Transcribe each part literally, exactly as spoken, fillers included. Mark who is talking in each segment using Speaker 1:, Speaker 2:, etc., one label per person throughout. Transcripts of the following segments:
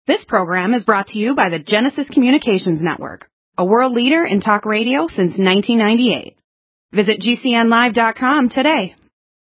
Speaker 1: This program is brought to you by the Genesis Communications Network, a world leader in talk radio since nineteen ninety-eight. Visit G C N live dot com today.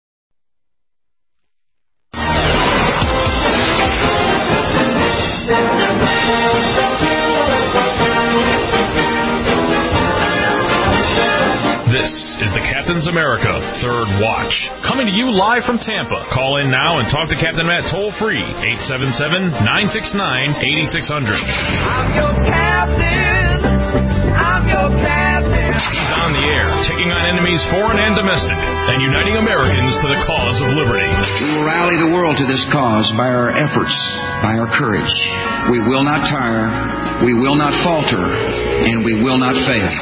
Speaker 2: This is the Captain's America Third Watch, coming to you live from Tampa. Call in now and talk to Captain Matt toll-free, eight seven seven, nine six nine, eight six zero zero.
Speaker 3: I'm your captain. I'm your captain.
Speaker 2: He's on the air, taking on enemies foreign and domestic, and uniting Americans to the cause of liberty.
Speaker 4: We will rally the world to this cause by our efforts, by our courage. We will not tire, we will not falter, and we will not fail.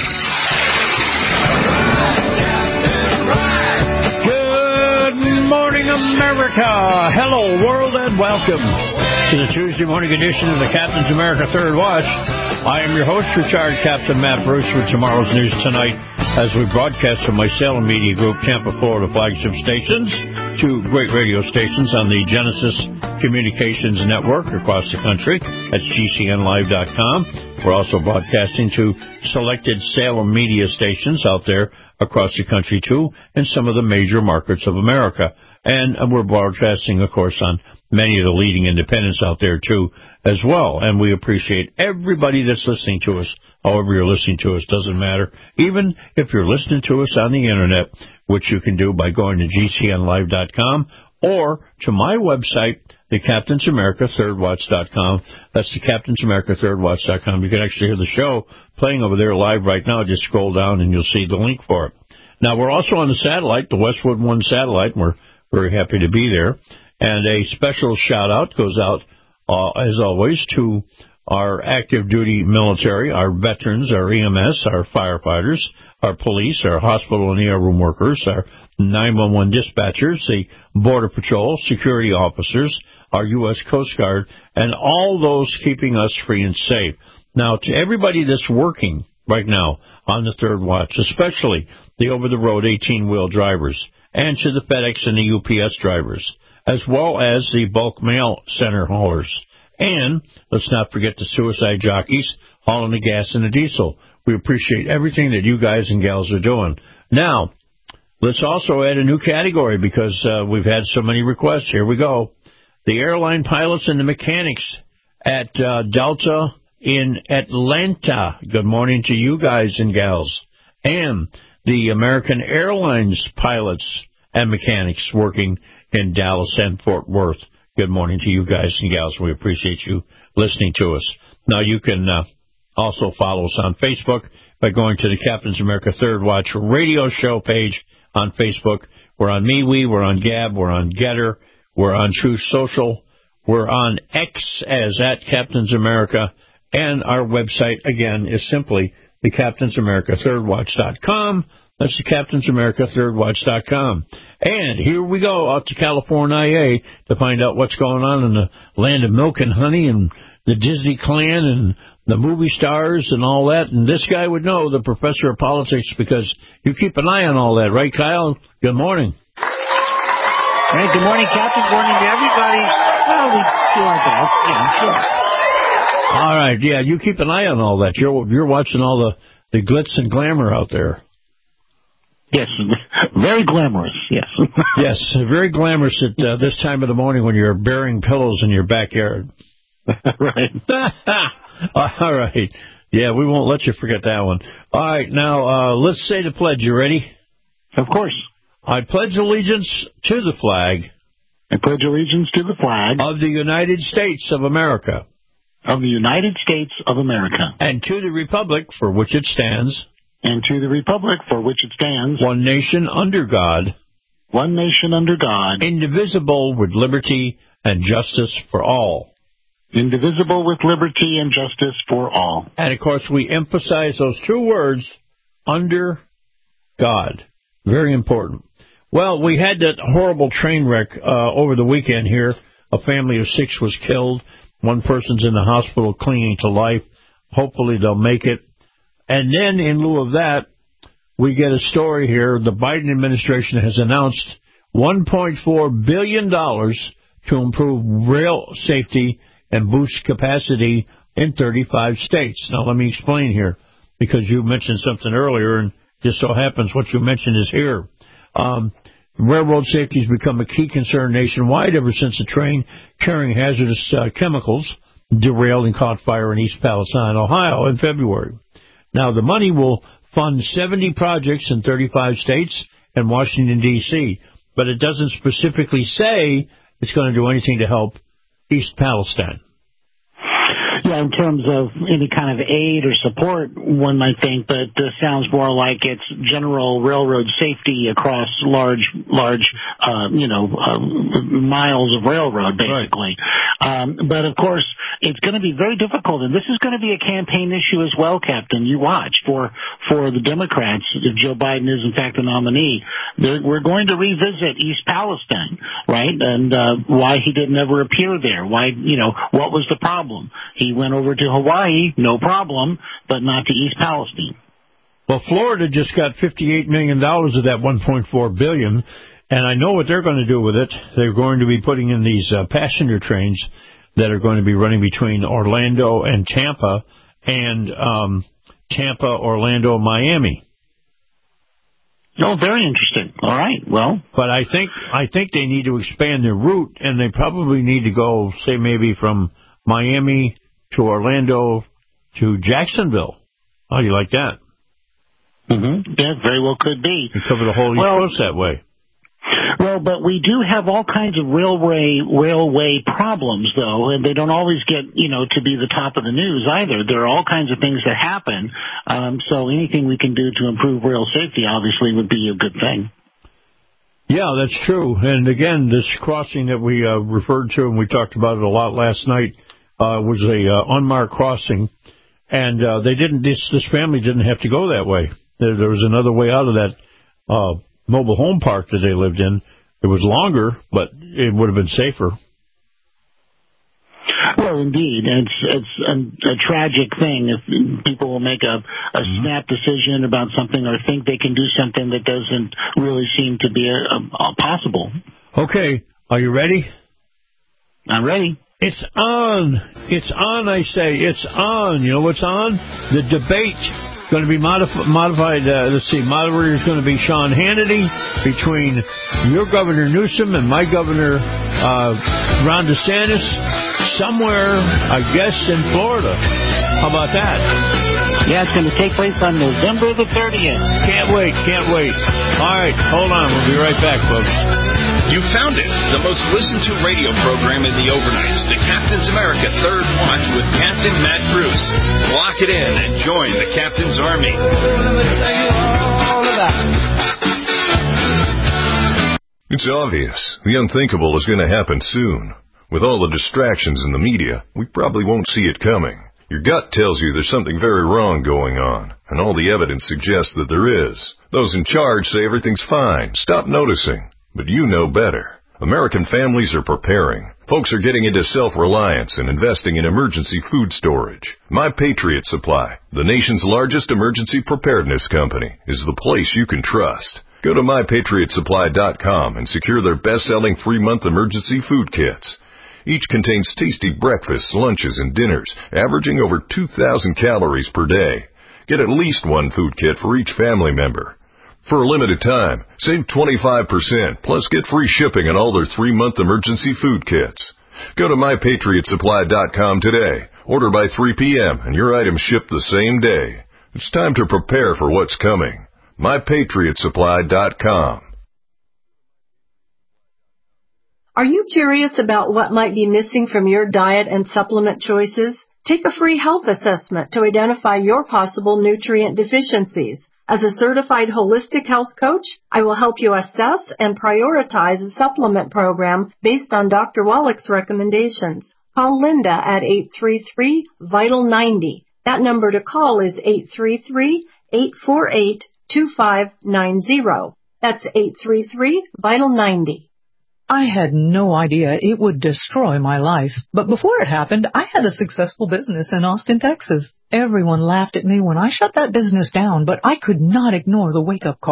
Speaker 5: Good morning, America. Hello, world, and welcome to the Tuesday morning edition of the Captain's America Third Watch. I am your host, retired Captain Matt Bruce, with tomorrow's news tonight as we broadcast from my Salem Media Group, Tampa, Florida flagship stations, two great radio stations on the Genesis Communications Network across the country. That's G C N live dot com. We're also broadcasting to selected Salem media stations out there across the country, too, and some of the major markets of America. And we're broadcasting, of course, on many of the leading independents out there, too, as well. And we appreciate everybody that's listening to us. However you're listening to us, doesn't matter. Even if you're listening to us on the Internet, which you can do by going to G C N live dot com or to my website, the Captain's America Third Watch dot com. That's the Captain's America Third Watch dot com. You can actually hear the show playing over there live right now. Just scroll down and you'll see the link for it. Now, we're also on the satellite, the Westwood One satellite, and we're very happy to be there. And a special shout-out goes out, uh, as always, to our active duty military, our veterans, our E M S, our firefighters, our police, our hospital and E R room workers, our nine one one dispatchers, the Border Patrol, security officers, our U S Coast Guard, and all those keeping us free and safe. Now, to everybody that's working right now on the Third Watch, especially the over-the-road eighteen-wheel drivers, and to the FedEx and the U P S drivers, as well as the bulk mail center haulers. And let's not forget the suicide jockeys hauling the gas and the diesel. We appreciate everything that you guys and gals are doing. Now, let's also add a new category because uh, we've had so many requests. Here we go. The airline pilots and the mechanics at uh, Delta in Atlanta. Good morning to you guys and gals. And the American Airlines pilots and mechanics working in Dallas and Fort Worth. Good morning to you guys and gals. We appreciate you listening to us. Now, you can uh, also follow us on Facebook by going to the Captain's America Third Watch radio show page on Facebook. We're on MeWe, we're on Gab, we're on Getter, we're on Truth Social, we're on X as at Captain's America, and our website, again, is simply the Captain's America Third Watch dot com. That's the Captain's America Third Watch dot com. And here we go out to California to find out what's going on in the land of milk and honey and the Disney clan and the movie stars and all that. And this guy would know, the professor of politics, because you keep an eye on all that, right, Kyle? Good morning.
Speaker 6: Hey, good morning, Captain. Good morning to everybody. Well, we do our best. Yeah, sure.
Speaker 5: All right, yeah, you keep an eye on all that. You're you're watching all the, the glitz and glamour out there.
Speaker 6: Yes, very glamorous, yes.
Speaker 5: Yes, very glamorous at uh, this time of the morning when you're burying pillows in your backyard.
Speaker 6: Right.
Speaker 5: All right. Yeah, we won't let you forget that one. All right, now, uh, let's say the pledge. You ready?
Speaker 6: Of course.
Speaker 5: I pledge allegiance to the flag.
Speaker 6: I pledge allegiance to the flag.
Speaker 5: Of the United States of America.
Speaker 6: Of the United States of America.
Speaker 5: And to the republic for which it stands.
Speaker 6: And to the republic for which it stands.
Speaker 5: One nation under God.
Speaker 6: One nation under God.
Speaker 5: Indivisible with liberty and justice for all.
Speaker 6: Indivisible with liberty and justice for all.
Speaker 5: And, of course, we emphasize those two words, under God. Very important. Well, we had that horrible train wreck uh, over the weekend here. A family of six was killed. One person's in the hospital clinging to life. Hopefully they'll make it. And then, in lieu of that, we get a story here. The Biden administration has announced one point four billion dollars to improve rail safety and boost capacity in thirty-five states. Now, let me explain here, because you mentioned something earlier, and just so happens what you mentioned is here. Um, railroad safety has become a key concern nationwide ever since a train carrying hazardous uh, chemicals derailed and caught fire in East Palestine, Ohio in February. Now, the money will fund seventy projects in thirty-five states and Washington, D C, but it doesn't specifically say it's going to do anything to help East Palestine.
Speaker 6: Yeah, in terms of any kind of aid or support, one might think, but this sounds more like it's general railroad safety across large, large, uh, you know, uh, miles of railroad, basically. Right. Um, but of course, it's going to be very difficult, and this is going to be a campaign issue as well, Captain. You watch for for the Democrats. If Joe Biden is in fact the nominee, we're going to revisit East Palestine, right? And uh, why he didn't ever appear there? Why, you know, what was the problem? He went over to Hawaii, no problem, but not to East Palestine.
Speaker 5: Well, Florida just got fifty-eight million dollars of that one point four billion dollars, and I know what they're going to do with it. They're going to be putting in these uh, passenger trains that are going to be running between Orlando and Tampa, and um, Tampa, Orlando, Miami.
Speaker 6: Oh, very interesting. All right, well.
Speaker 5: But I think I think they need to expand their route, and they probably need to go, say, maybe from Miami to Orlando to Jacksonville. How do you like that?
Speaker 6: Mm-hmm. Yeah, very well could be.
Speaker 5: You cover the whole East
Speaker 6: well,
Speaker 5: Coast that way.
Speaker 6: Well, but we do have all kinds of railway railway problems, though, and they don't always get, you know, to be the top of the news either. There are all kinds of things that happen, um, so anything we can do to improve rail safety obviously would be a good thing.
Speaker 5: Yeah, that's true. And again, this crossing that we uh, referred to, and we talked about it a lot last night, uh, was a uh, unmarked crossing, and uh, they didn't. This, this family didn't have to go that way. There, there was another way out of that uh, mobile home park that they lived in. It was longer, but it would have been safer.
Speaker 6: Well, indeed, it's it's a, a tragic thing if people will make a, a mm-hmm. snap decision about something or think they can do something that doesn't really seem to be a, a, a possible.
Speaker 5: Okay, are you ready?
Speaker 6: I'm ready.
Speaker 5: It's on. It's on, I say. It's on. You know what's on? The debate. Going to be modif- modified. Uh, let's see. Moderator is going to be Sean Hannity between your Governor Newsom and my Governor uh, Ron DeSantis, somewhere, I guess, in Florida. How about that?
Speaker 6: Yeah, it's going to take place on November the thirtieth.
Speaker 5: Can't wait. Can't wait. All right. Hold on. We'll be right back, folks.
Speaker 7: You found it, the most listened to radio program in the overnights, the Captain's America Third Watch with Captain Matt Bruce. Lock it in and join the Captain's Army.
Speaker 8: It's obvious. The unthinkable is going to happen soon. With all the distractions in the media, we probably won't see it coming. Your gut tells you there's something very wrong going on, and all the evidence suggests that there is. Those in charge say everything's fine. Stop noticing. But you know better. American families are preparing. Folks are getting into self-reliance and investing in emergency food storage. My Patriot Supply, the nation's largest emergency preparedness company, is the place you can trust. Go to my patriot supply dot com and secure their best-selling three-month emergency food kits. Each contains tasty breakfasts, lunches, and dinners, averaging over two thousand calories per day. Get at least one food kit for each family member. For a limited time, save twenty-five percent, plus get free shipping on all their three-month emergency food kits. Go to my patriot supply dot com today. Order by three p.m. and your items ship the same day. It's time to prepare for what's coming. my patriot supply dot com.
Speaker 9: Are you curious about what might be missing from your diet and supplement choices? Take a free health assessment to identify your possible nutrient deficiencies. As a certified holistic health coach, I will help you assess and prioritize a supplement program based on Doctor Wallach's recommendations. Call Linda at eight three three, vital ninety. That number to call is eight three three, eight four eight, two five nine zero. That's eight three three, vital ninety.
Speaker 10: I had no idea it would destroy my life. But before it happened, I had a successful business in Austin, Texas. Everyone laughed at me when I shut that business down, but I could not ignore the wake-up call.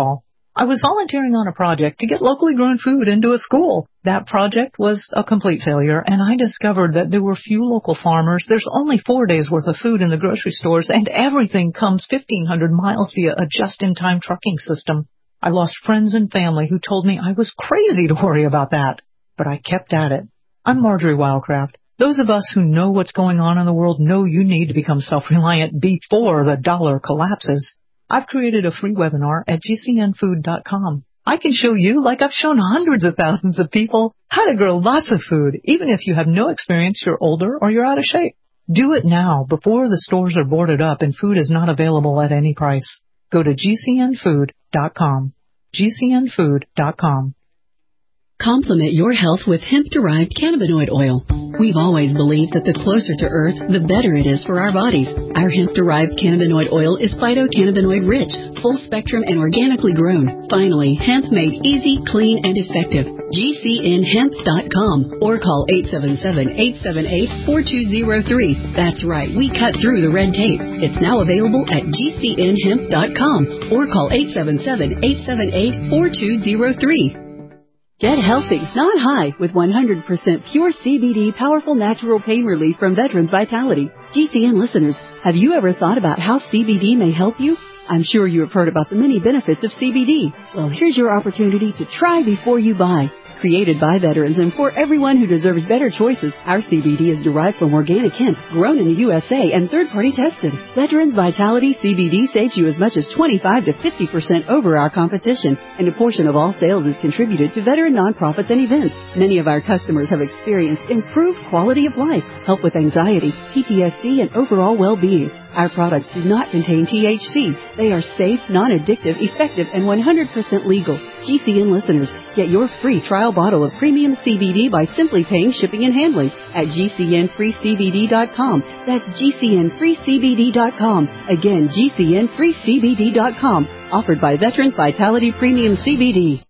Speaker 10: I was volunteering on a project to get locally grown food into a school. That project was a complete failure, and I discovered that there were few local farmers. There's only four days' worth of food in the grocery stores, and everything comes fifteen hundred miles via a just-in-time trucking system. I lost friends and family who told me I was crazy to worry about that, but I kept at it. I'm Marjorie Wildcraft. Those of us who know what's going on in the world know you need to become self-reliant before the dollar collapses. I've created a free webinar at G C N food dot com. I can show you, like I've shown hundreds of thousands of people, how to grow lots of food, even if you have no experience, you're older, or you're out of shape. Do it now, before the stores are boarded up and food is not available at any price. Go to G C N food dot com. G C N food dot com.
Speaker 11: Complement your health with hemp-derived cannabinoid oil. We've always believed that the closer to Earth, the better it is for our bodies. Our hemp-derived cannabinoid oil is phytocannabinoid-rich, full-spectrum, and organically grown. Finally, hemp made easy, clean, and effective. G C N hemp dot com or call eight seven seven, eight seven eight, four two zero three. That's right, we cut through the red tape. It's now available at G C N hemp dot com or call eight seven seven, eight seven eight, four two zero three. Get healthy, not high, with one hundred percent pure C B D powerful natural pain relief from Veterans Vitality. G C N listeners, have you ever thought about how C B D may help you? I'm sure you have heard about the many benefits of C B D. Well, here's your opportunity to try before you buy. Created by veterans and for everyone who deserves better choices, our C B D is derived from organic hemp, grown in the U S A and third-party tested. Veterans Vitality C B D saves you as much as twenty-five to fifty percent over our competition, and a portion of all sales is contributed to veteran nonprofits and events. Many of our customers have experienced improved quality of life, help with anxiety, P T S D, and overall well-being. Our products do not contain T H C. They are safe, non-addictive, effective, and one hundred percent legal. G C N listeners, get your free trial bottle of premium C B D by simply paying shipping and handling at G C N free C B D dot com. That's G C N free C B D dot com. Again, G C N free C B D dot com. Offered by Veterans Vitality Premium C B D.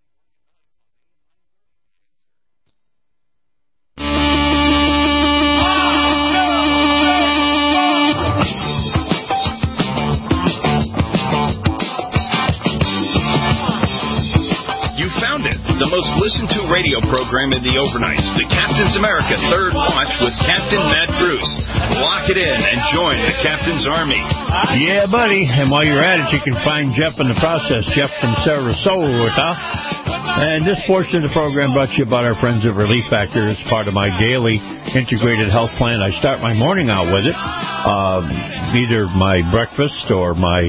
Speaker 7: The most listened to radio program in the overnights, the Captain's America Third Watch with Captain Matt Bruce. Lock it in and join the Captain's Army.
Speaker 5: Yeah, buddy. And while you're at it, you can find Jeff in the process, Jeff from Sarasota. And this portion of the program brought to you by our friends at Relief Factor. It's part of my daily integrated health plan. I start my morning out with it, uh, either my breakfast or my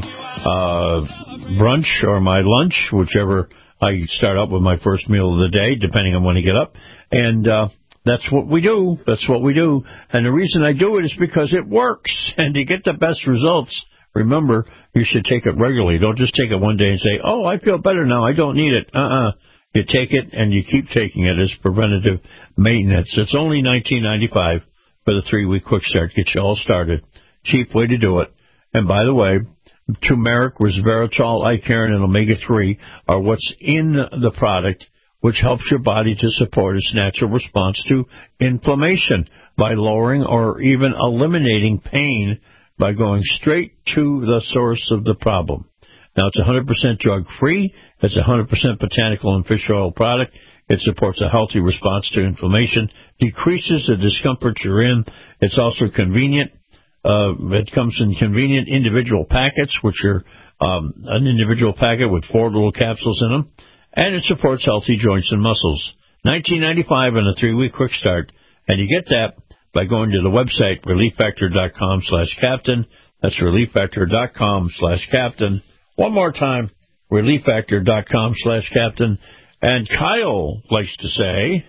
Speaker 5: uh, brunch or my lunch, whichever. I start out with my first meal of the day, depending on when I get up. And uh, that's what we do. That's what we do. And the reason I do it is because it works. And to get the best results, remember, you should take it regularly. Don't just take it one day and say, oh, I feel better now. I don't need it. Uh-uh. You take it and you keep taking it as preventative maintenance. It's only nineteen ninety-five dollars for the three-week quick start. Get you all started. Cheap way to do it. And by the way, turmeric, resveratrol, icarin, and omega three are what's in the product, which helps your body to support its natural response to inflammation by lowering or even eliminating pain by going straight to the source of the problem. Now, it's one hundred percent drug-free. It's a one hundred percent botanical and fish oil product. It supports a healthy response to inflammation, decreases the discomfort you're in. It's also convenient. Uh, it comes in convenient individual packets, which are um, an individual packet with four little capsules in them, and it supports healthy joints and muscles. nineteen ninety-five dollars and a three-week quick start, and you get that by going to the website relief factor dot com slash captain. That's relief factor dot com slash captain. One more time, relief factor dot com slash captain. And Kyle likes to say,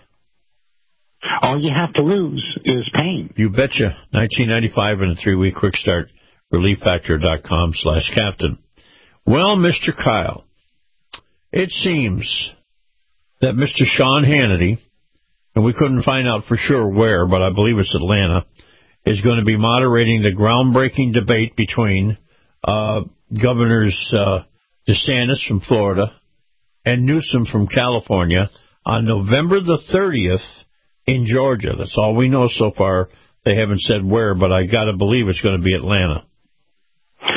Speaker 6: all you have to lose is pain.
Speaker 5: You betcha. nineteen ninety-five dollars and a three-week quick start. relief factor dot com slash captain. Well, Mister Kyle, it seems that Mister Sean Hannity, and we couldn't find out for sure where, but I believe it's Atlanta, is going to be moderating the groundbreaking debate between uh, Governors uh, DeSantis from Florida and Newsom from California on November the thirtieth in Georgia. That's all we know so far. They haven't said where, but I got to believe it's going to be Atlanta.
Speaker 6: Well,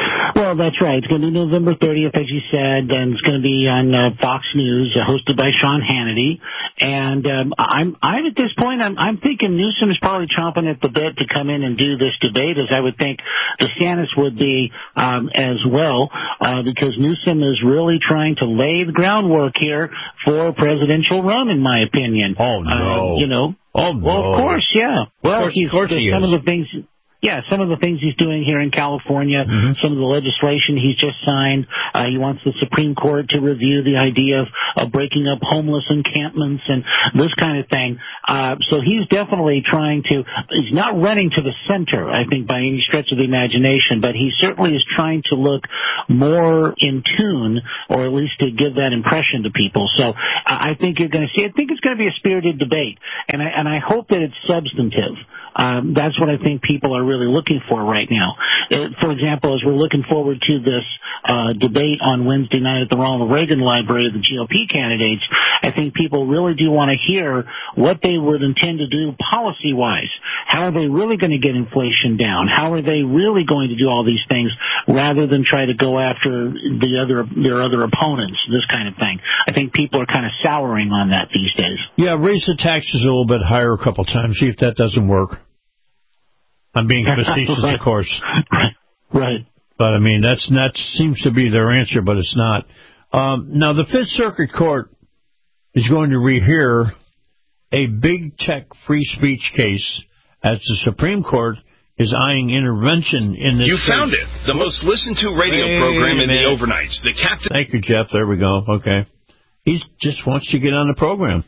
Speaker 6: Well, that's right. It's going to be November thirtieth, as you said, and it's going to be on uh, Fox News, uh, hosted by Sean Hannity. And um, I'm, I'm at this point, I'm, I'm thinking Newsom is probably chomping at the bit to come in and do this debate, as I would think DeSantis would be um, as well, uh, because Newsom is really trying to lay the groundwork here for a presidential run, in my opinion.
Speaker 5: Oh no!
Speaker 6: Uh, you know.
Speaker 5: Oh no!
Speaker 6: Well, of course, yeah. Well,
Speaker 5: of course,
Speaker 6: he's,
Speaker 5: of course he
Speaker 6: some
Speaker 5: is.
Speaker 6: of the things. Yeah, some of the things he's doing here in California,
Speaker 5: mm-hmm.
Speaker 6: some of the legislation he's just signed. Uh, he wants the Supreme Court to review the idea of, of breaking up homeless encampments and this kind of thing. Uh, so he's definitely trying to, he's not running to the center, I think, by any stretch of the imagination, but he certainly is trying to look more in tune, or at least to give that impression to people. So I think you're going to see, I think it's going to be a spirited debate, and I, and I hope that it's substantive. Um, that's what I think people are really looking for right now. Uh, for example, as we're looking forward to this uh, debate on Wednesday night at the Ronald Reagan Library of the G O P candidates, I think people really do want to hear what they would intend to do policy-wise. How are they really going to get inflation down? How are they really going to do all these things rather than try to go after the other their other opponents, this kind of thing? I think people are kind of souring on that these days.
Speaker 5: Yeah, raise the taxes a little bit higher a couple times, see if that doesn't work. I'm being facetious,
Speaker 6: right.
Speaker 5: of course.
Speaker 6: Right. Right.
Speaker 5: But, I mean, that's that seems to be their answer, but it's not. Um, now, the Fifth Circuit Court is going to rehear a big tech free speech case as the Supreme Court is eyeing intervention in this
Speaker 7: You
Speaker 5: case.
Speaker 7: found it. The most listened to radio
Speaker 5: Wait
Speaker 7: program in the
Speaker 5: minute.
Speaker 7: overnights. The Captain.
Speaker 5: Thank you, Jeff. There we go. Okay. He just wants to get on the program.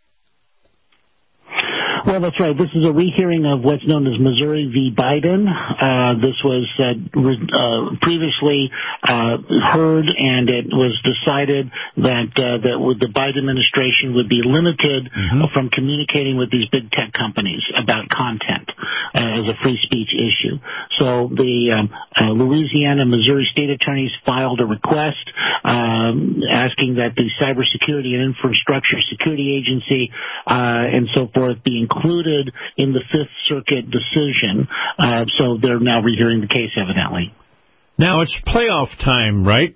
Speaker 6: Well, that's right. This is a rehearing of what's known as Missouri v. Biden. Uh, this was uh, re- uh, previously uh, heard, and it was decided that uh, that with the Biden administration would be limited
Speaker 5: mm-hmm.
Speaker 6: uh, from communicating with these big tech companies about content uh, as a free speech issue. So the um, uh, Louisiana and Missouri state attorneys filed a request um, asking that the Cybersecurity and Infrastructure Security Agency uh, and so forth be included included in the Fifth Circuit decision, uh, so they're now rehearing the case, evidently.
Speaker 5: Now, it's playoff time, right?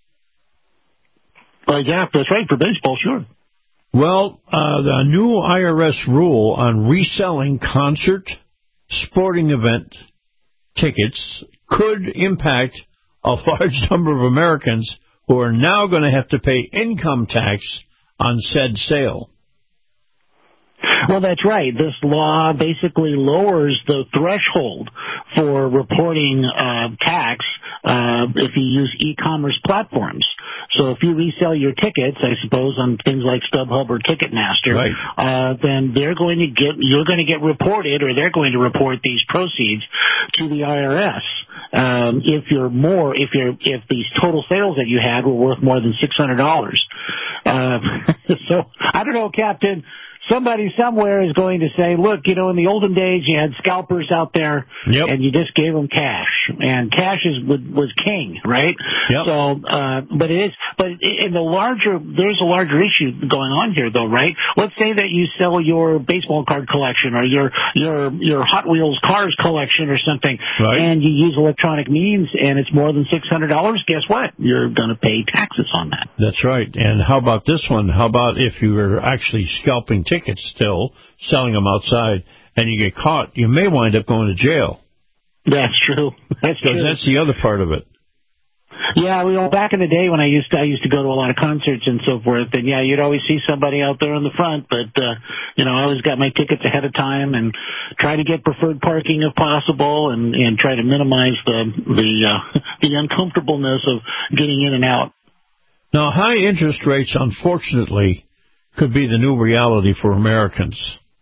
Speaker 6: Uh, yeah, that's right, for baseball, sure.
Speaker 5: Well, uh, the new I R S rule on reselling concert, sporting event tickets could impact a large number of Americans who are now going to have to pay income tax on said sale.
Speaker 6: Well, that's right. This law basically lowers the threshold for reporting uh, tax uh, if you use e-commerce platforms. So if you resell your tickets, I suppose, on things like StubHub or Ticketmaster,
Speaker 5: right.
Speaker 6: uh, then they're going to get you're going to get reported, or they're going to report these proceeds to the I R S. Um, if you're more, if you're if these total sales that you had were worth more than six hundred dollars. Uh, so I don't know, Captain. Somebody somewhere is going to say, look, you know, in the olden days you had scalpers out there,
Speaker 5: yep.
Speaker 6: and you just gave them cash, and cash is was king, right?
Speaker 5: Yep.
Speaker 6: So, uh, but it is, but in the larger, there's a larger issue going on here, though, right? Let's say that you sell your baseball card collection or your your your Hot Wheels cars collection or something,
Speaker 5: right.
Speaker 6: and you use electronic means, and it's more than six hundred dollars. Guess what? You're going to pay taxes on that.
Speaker 5: That's right. And how about this one? How about if you were actually scalping tickets? Tickets still, selling them outside, and you get caught, you may wind up going to jail.
Speaker 6: That's true. That's true.
Speaker 5: That's the other part of it.
Speaker 6: Yeah, well, back in the day when I used to, I used to go to a lot of concerts and so forth, and yeah, you'd always see somebody out there in the front, but, uh, you know, I always got my tickets ahead of time and try to get preferred parking if possible and, and try to minimize the, the, uh, the uncomfortableness of getting in and out.
Speaker 5: Now, high interest rates, unfortunately, could be the new reality for Americans.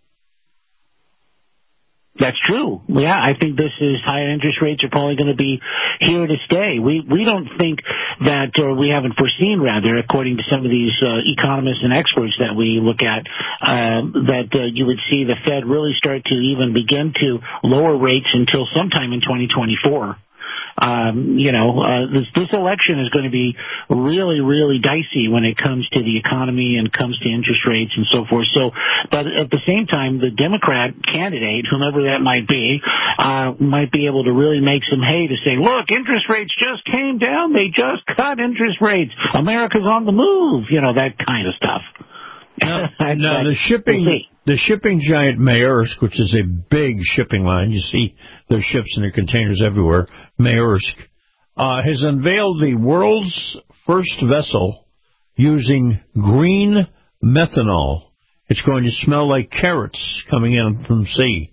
Speaker 6: That's true. Yeah, I think this is higher interest rates are probably going to be here to stay. We we don't think that, or we haven't foreseen, rather, according to some of these uh, economists and experts that we look at, uh, that uh, you would see the Fed really start to even begin to lower rates until sometime in twenty twenty-four. um, you know, uh, this, this election is going to be really, really dicey when it comes to the economy and comes to interest rates and so forth. So, but at the same time, the Democrat candidate, whomever that might be, uh, might be able to really make some hay to say, look, interest rates just came down. They just cut interest rates. America's on the move. You know, that kind of stuff.
Speaker 5: Now, now the shipping we'll the shipping giant Maersk, which is a big shipping line, you see their ships and their containers everywhere, Maersk, uh, has unveiled the world's first vessel using green methanol. It's going to smell like carrots coming in from sea.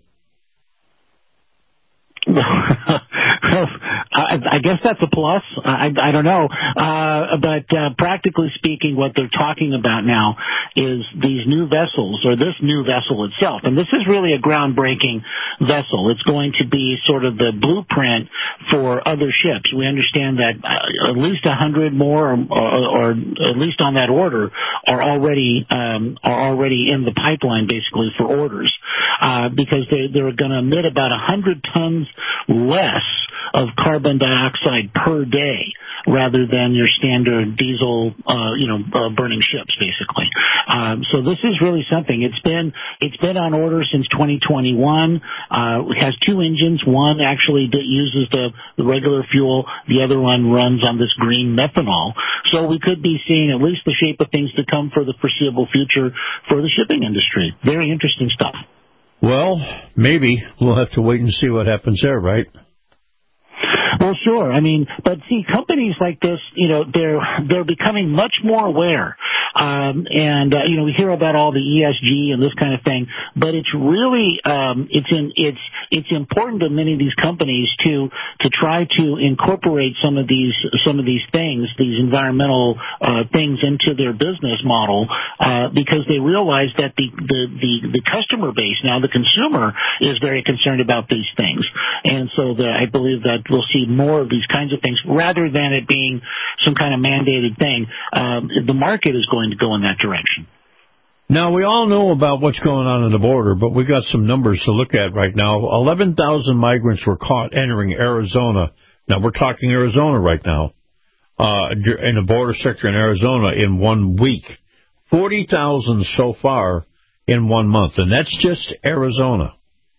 Speaker 6: I, I guess that's a plus. I, I don't know. Uh, but uh, practically speaking, what they're talking about now is these new vessels, or this new vessel itself. And this is really a groundbreaking vessel. It's going to be sort of the blueprint for other ships. We understand that uh, at least a hundred more, or, or, or at least on that order, are already um, are already in the pipeline, basically, for orders, uh, because they, they're going to emit about a hundred tons less of carbon dioxide per day rather than your standard diesel, uh, you know, uh, burning ships, basically. Um, so this is really something. It's been it's been on order since twenty twenty-one. Uh, it has two engines. One actually that uses the, the regular fuel. The other one runs on this green methanol. So we could be seeing at least the shape of things to come for the foreseeable future for the shipping industry. Very interesting stuff.
Speaker 5: Well, maybe we'll have to wait and see what happens there, right?
Speaker 6: Well, sure. I mean, but see, companies like this, you know, they're they're becoming much more aware. Um, and uh, you know, we hear about all the E S G and this kind of thing, but it's really um, it's in it's it's important to many of these companies to to try to incorporate some of these some of these things, these environmental uh, things into their business model, uh, because they realize that the, the the the customer base now, the consumer, is very concerned about these things, and so the, I believe that we'll see more of these kinds of things rather than it being some kind of mandated thing. Um, the market is going to go in that direction.
Speaker 5: Now, we all know about what's going on at the border, but we got some numbers to look at right now. eleven thousand migrants were caught entering Arizona. Now, we're talking Arizona right now, uh, in the border sector in Arizona in one week. forty thousand so far in one month, and that's just Arizona.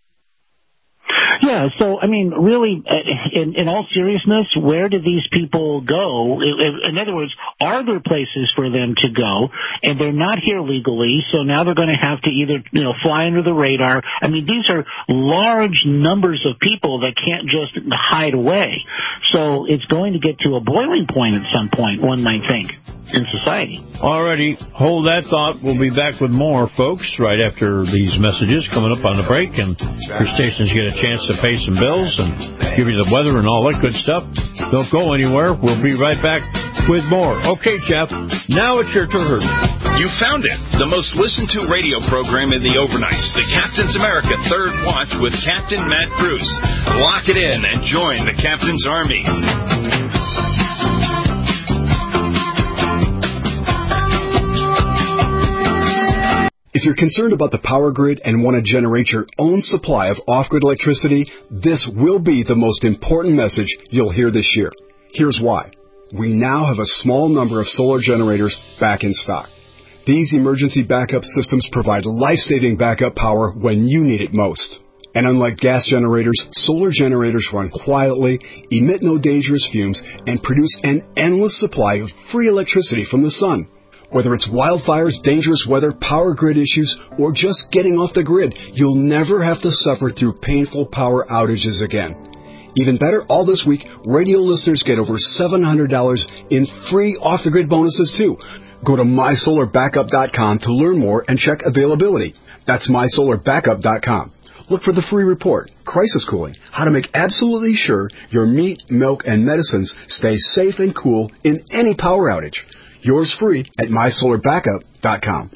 Speaker 6: Yeah, so, I mean, really, in, in all seriousness, where do these people go? In other words, are there places for them to go? And they're not here legally, so now they're going to have to either, you know, fly under the radar. I mean, these are large numbers of people that can't just hide away. So it's going to get to a boiling point at some point, one might think, in society.
Speaker 5: Alrighty, hold that thought. We'll be back with more, folks, right after these messages coming up on the break, and your stations get a chance to pay some bills and give you the weather and all that good stuff. Don't go anywhere. We'll be right back with more. Okay, Jeff, now it's your turn.
Speaker 7: You found it. The most listened to radio program in the overnights, the Captain's America Third Watch with Captain Matt Bruce. Lock it in and join the Captain's Army.
Speaker 12: If you're concerned about the power grid and want to generate your own supply of off-grid electricity, this will be the most important message you'll hear this year. Here's why. We now have a small number of solar generators back in stock. These emergency backup systems provide life-saving backup power when you need it most. And unlike gas generators, solar generators run quietly, emit no dangerous fumes, and produce an endless supply of free electricity from the sun. Whether it's wildfires, dangerous weather, power grid issues, or just getting off the grid, you'll never have to suffer through painful power outages again. Even better, all this week, radio listeners get over seven hundred dollars in free off-the-grid bonuses, too. Go to my solar backup dot com to learn more and check availability. That's my solar backup dot com. Look for the free report, Crisis Cooling, how to make absolutely sure your meat, milk, and medicines stay safe and cool in any power outage. Yours free at my solar backup dot com.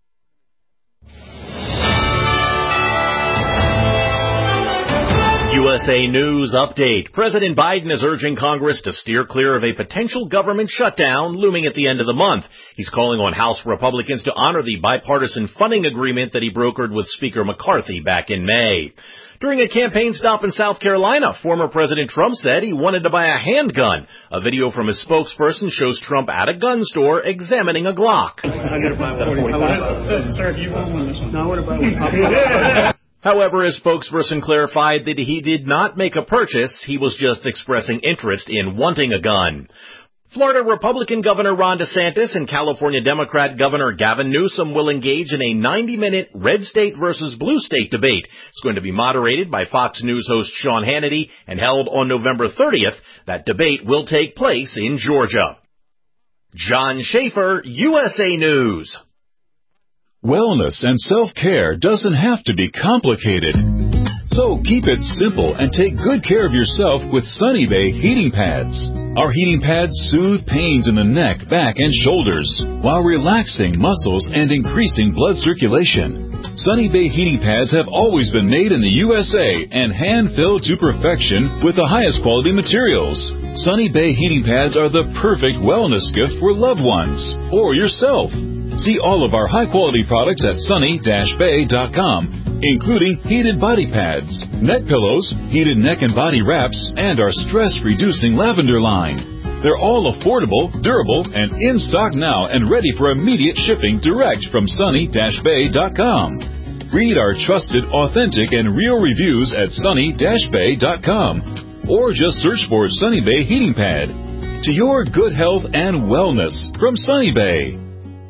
Speaker 13: U S A News Update. President Biden is urging Congress to steer clear of a potential government shutdown looming at the end of the month. He's calling on House Republicans to honor the bipartisan funding agreement that he brokered with Speaker McCarthy back in May. During a campaign stop in South Carolina, former President Trump said he wanted to buy a handgun. A video from his spokesperson shows Trump at a gun store examining a Glock.
Speaker 14: I gotta buy one. Sir, if you want one, no, I want to buy one.
Speaker 13: However, his spokesperson clarified that he did not make a purchase. He was just expressing interest in wanting a gun. Florida Republican Governor Ron DeSantis and California Democrat Governor Gavin Newsom will engage in a ninety-minute red state versus blue state debate. It's going to be moderated by Fox News host Sean Hannity and held on November thirtieth. That debate will take place in Georgia. John Schaefer, U S A News.
Speaker 15: Wellness and self-care doesn't have to be complicated. So keep it simple and take good care of yourself with Sunny Bay heating pads. Our heating pads soothe pains in the neck, back, and shoulders while relaxing muscles and increasing blood circulation. Sunny Bay heating pads have always been made in the U S A and hand-filled to perfection with the highest quality materials. Sunny Bay heating pads are the perfect wellness gift for loved ones or yourself. See all of our high-quality products at sunny dash bay dot com, including heated body pads, neck pillows, heated neck and body wraps, and our stress-reducing lavender line. They're all affordable, durable, and in stock now and ready for immediate shipping direct from sunny dash bay dot com. Read our trusted, authentic, and real reviews at sunny dash bay dot com or just search for Sunny Bay Heating Pad. To your good health and wellness from Sunny Bay.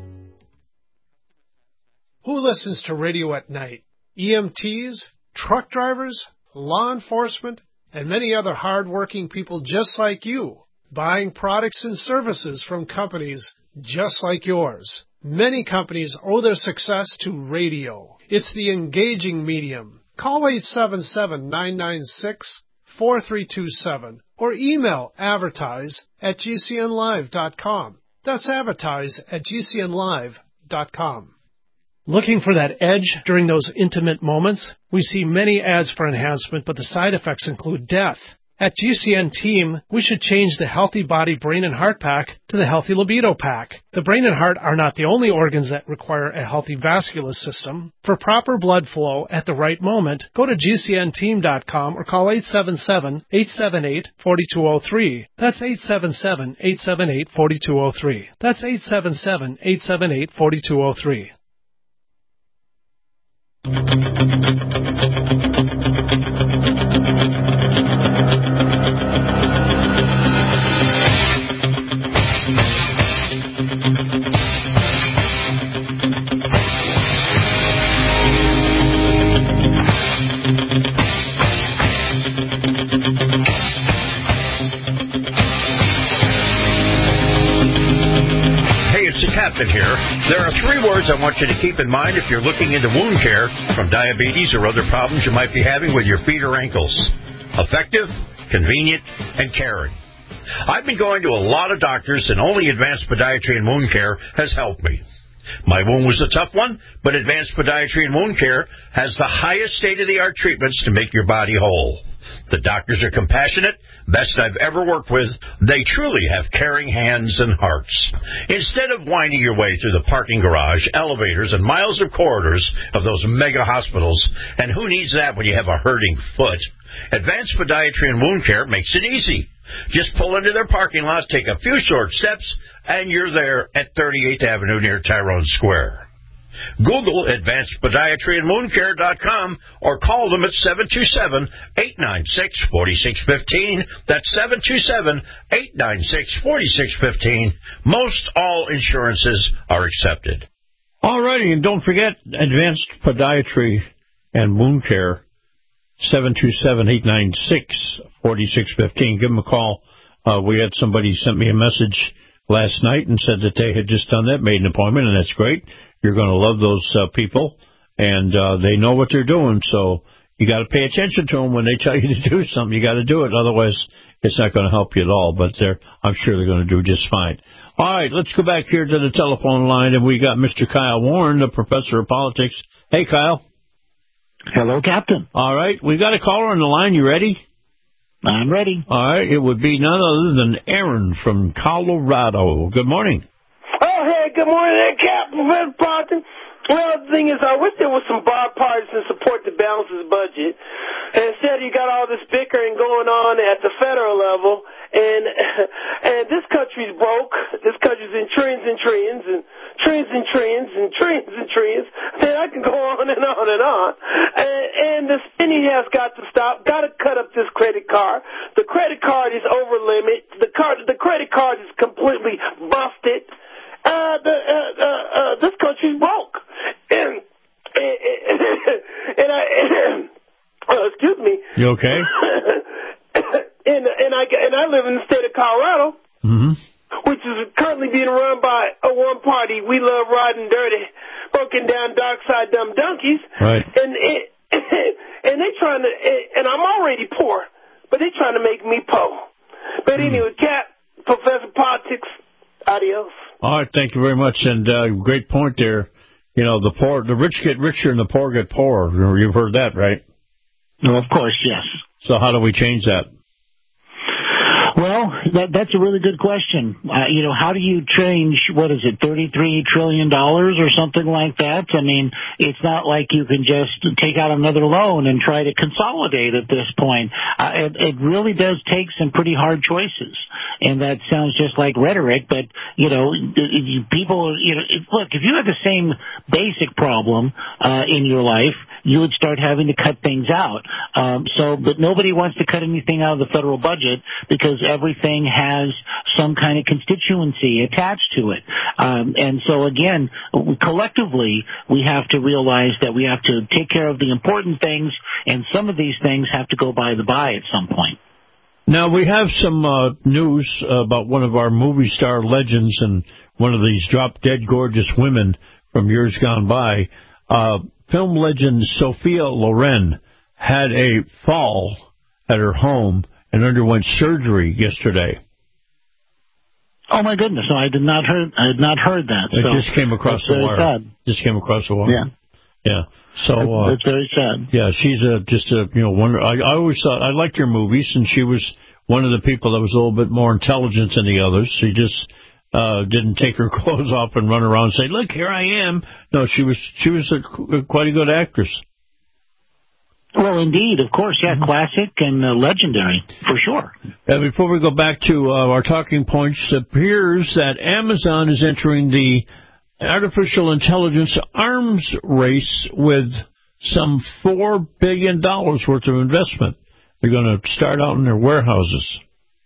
Speaker 16: Who listens to radio at night? E M Ts, truck drivers, law enforcement, and many other hard-working people just like you, buying products and services from companies just like yours. Many companies owe their success to radio. It's the engaging medium. Call eight seven seven, nine nine six, four three two seven or email advertise at g c n live dot com. That's advertise at g c n live dot com. Looking for that edge during those intimate moments? We see many ads for enhancement, but the side effects include death. At G C N Team, we should change the Healthy Body, Brain, and Heart Pack to the Healthy Libido Pack. The brain and heart are not the only organs that require a healthy vascular system. For proper blood flow at the right moment, go to G C N team dot com or call eight seven seven, eight seven eight, four two zero three. That's eight seven seven, eight seven eight, four two zero three. That's eight seven seven, eight seven eight, four two zero three.
Speaker 17: Captain here. There are three words I want you to keep in mind if you're looking into wound care from diabetes or other problems you might be having with your feet or ankles. Effective, convenient, and caring. I've been going to a lot of doctors, and only Advanced Podiatry and Wound Care has helped me. My wound was a tough one, but Advanced Podiatry and Wound Care has the highest state-of-the-art treatments to make your body whole. The doctors are compassionate, best I've ever worked with. They truly have caring hands and hearts. Instead of winding your way through the parking garage, elevators, and miles of corridors of those mega hospitals, and who needs that when you have a hurting foot, Advanced Podiatry and Wound Care makes it easy. Just pull into their parking lot, take a few short steps, and you're there at thirty-eighth Avenue near Tyrone Square. Google Advanced Podiatry and Wound Care dot com or call them at seven two seven, eight nine six, four six one five. That's seven two seven, eight nine six, four six one five. Most all insurances are accepted.
Speaker 5: All righty, and don't forget Advanced Podiatry and Wound Care, seven two seven, eight nine six, four six one five. Give them a call. Uh, we had somebody sent me a message last night and said that they had just done that, made an appointment, and that's great. You're going to love those uh, people, and uh, they know what they're doing, so you got to pay attention to them when they tell you to do something. You got to do it, otherwise it's not going to help you at all, but they're, I'm sure they're going to do just fine. All right, let's go back here to the telephone line, and we got Mister Kyle Warren, the professor of politics. Hey, Kyle.
Speaker 6: Hello, Captain.
Speaker 5: All right, we got a caller on the line. You ready?
Speaker 6: I'm ready.
Speaker 5: All right, it would be none other than Aaron from Colorado. Good morning.
Speaker 18: Oh, hey, good morning there, Captain Red Parton. Well, the thing is, I wish there was some bipartisan support to balance this budget. And instead, you got all this bickering going on at the federal level, and and this country's broke. This country's in trends and trends and trends and trends and trends and trends. And I can go on and on and on. And, and the spending has got to stop. Got to cut up this credit card. The credit card is over limit. The card, the credit card is completely busted. Uh, the, uh, uh, uh, this country's broke. And, and, and I, uh, excuse me.
Speaker 5: You okay?
Speaker 18: and, and I, and I live in the state of Colorado,
Speaker 5: mm-hmm.
Speaker 18: which is currently being run by a one party. We love riding dirty, broken down dark side dumb donkeys.
Speaker 5: Right.
Speaker 18: And, it, and they trying to, and I'm already poor, but they trying to make me poor. But anyway, Cap, Professor Politics, adios.
Speaker 5: All right, thank you very much, and uh, great point there. You know, the poor, the rich get richer and the poor get poorer. You've heard that, right?
Speaker 6: No, of course, yes.
Speaker 5: So how do we change that?
Speaker 6: Well, that, that's a really good question. Uh, you know, how do you change, what is it, thirty-three trillion dollars or something like that? I mean, it's not like you can just take out another loan and try to consolidate at this point. Uh, it, it really does take some pretty hard choices. And that sounds just like rhetoric, but, you know, you, people, you know, look, if you have the same basic problem uh, in your life, you would start having to cut things out. Um, so, but nobody wants to cut anything out of the federal budget because everything has some kind of constituency attached to it. Um, and so, again, collectively, we have to realize that we have to take care of the important things, and some of these things have to go by the by at some point.
Speaker 5: Now, we have some uh, news about one of our movie star legends and one of these drop-dead gorgeous women from years gone by. Uh, film legend Sophia Loren had a fall at her home and underwent surgery yesterday.
Speaker 6: Oh my goodness! No, I did not heard. I had not heard that.
Speaker 5: It
Speaker 6: so
Speaker 5: just came across the wire.
Speaker 6: Sad.
Speaker 5: Just came across the wire.
Speaker 6: Yeah.
Speaker 5: Yeah. So uh,
Speaker 6: that's very sad.
Speaker 5: Yeah, she's a just a you know wonder. I, I always thought I liked her movies, and she was one of the people that was a little bit more intelligent than the others. She just uh, didn't take her clothes off and run around and say, "Look, here I am." No, she was she was a, quite a good actress.
Speaker 6: Well, indeed, of course, yeah, classic and uh, legendary, for sure.
Speaker 5: Uh, before we go back to uh, our talking points, it appears that Amazon is entering the artificial intelligence arms race with some four billion dollars worth of investment. They're going to start out in their warehouses.